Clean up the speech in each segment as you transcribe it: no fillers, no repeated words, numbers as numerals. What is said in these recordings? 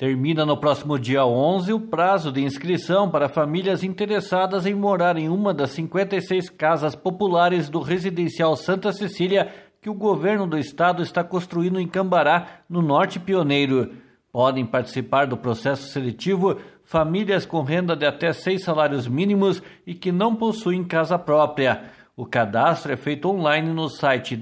Termina no próximo dia 11 o prazo de inscrição para famílias interessadas em morar em uma das 56 casas populares do Residencial Santa Cecília que o governo do estado está construindo em Cambará, no Norte Pioneiro. Podem participar do processo seletivo famílias com renda de até 6 salários mínimos e que não possuem casa própria. O cadastro é feito online no site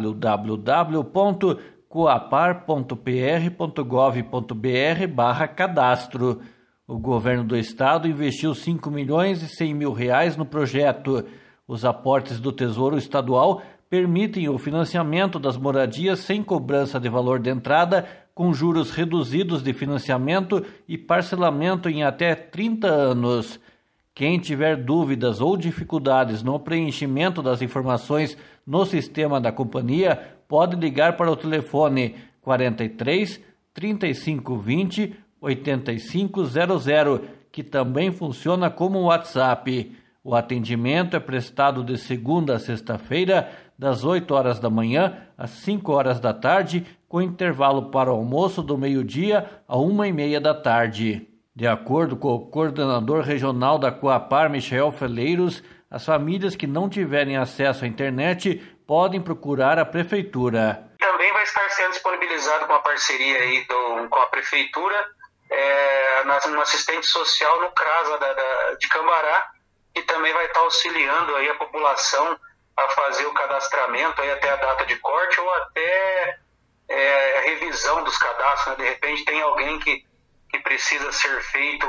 www.coapar.pr.gov.br/cadastro. O governo do estado investiu R$ 5.100.000 no projeto. Os aportes do Tesouro Estadual permitem o financiamento das moradias sem cobrança de valor de entrada, com juros reduzidos de financiamento e parcelamento em até 30 anos. Quem tiver dúvidas ou dificuldades no preenchimento das informações no sistema da companhia, pode ligar para o telefone 43 3520 8500, que também funciona como WhatsApp. O atendimento é prestado de segunda a sexta-feira, das 8 horas da manhã às 5 horas da tarde, com intervalo para o almoço do meio-dia a 1h30 da tarde. De acordo com o coordenador regional da Coapar, Michel Feleiros, as famílias que não tiverem acesso à internet podem procurar a prefeitura. Também vai estar sendo disponibilizado com a parceria aí com a prefeitura, no assistente social no CRAS de Cambará, que também vai estar auxiliando aí a população a fazer o cadastramento aí até a data de corte ou até a revisão dos cadastros, né? De repente tem alguém que precisa ser feito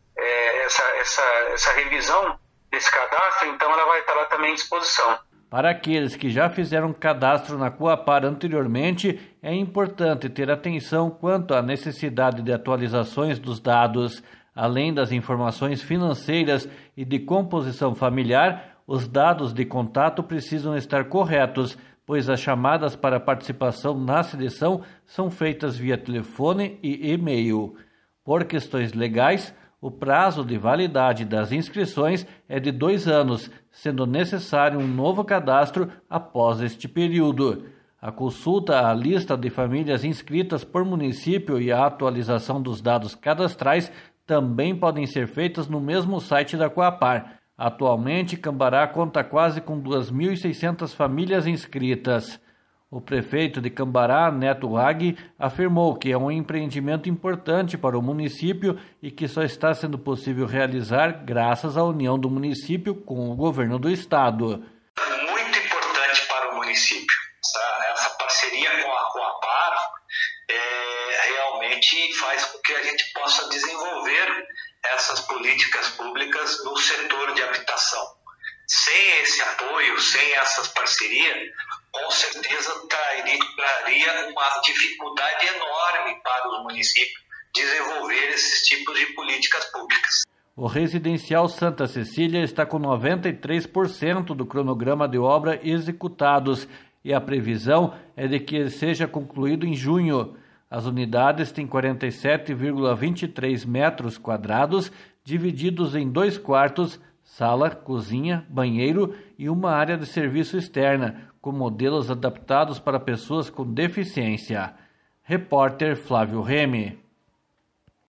essa revisão desse cadastro, então ela vai estar lá também à disposição. Para aqueles que já fizeram cadastro na Coapar anteriormente, é importante ter atenção quanto à necessidade de atualizações dos dados. Além das informações financeiras e de composição familiar, os dados de contato precisam estar corretos, pois as chamadas para participação na seleção são feitas via telefone e e-mail. Por questões legais, o prazo de validade das inscrições é de 2 anos, sendo necessário um novo cadastro após este período. A consulta à lista de famílias inscritas por município e a atualização dos dados cadastrais também podem ser feitas no mesmo site da Coapar. Atualmente, Cambará conta quase com 2.600 famílias inscritas. O prefeito de Cambará, Neto Hag, afirmou que é um empreendimento importante para o município e que só está sendo possível realizar graças à união do município com o governo do estado. Muito importante para o município. Essa parceria com a Coapar realmente faz com que a gente possa desenvolver essas políticas públicas no setor de habitação. Sem esse apoio, sem essas parcerias, com certeza traria uma dificuldade enorme para os municípios desenvolver esses tipos de políticas públicas. O Residencial Santa Cecília está com 93% do cronograma de obra executados e a previsão é de que ele seja concluído em junho. As unidades têm 47,23 metros quadrados, divididos em 2 quartos, sala, cozinha, banheiro e uma área de serviço externa, com modelos adaptados para pessoas com deficiência. Repórter Flávio Reme.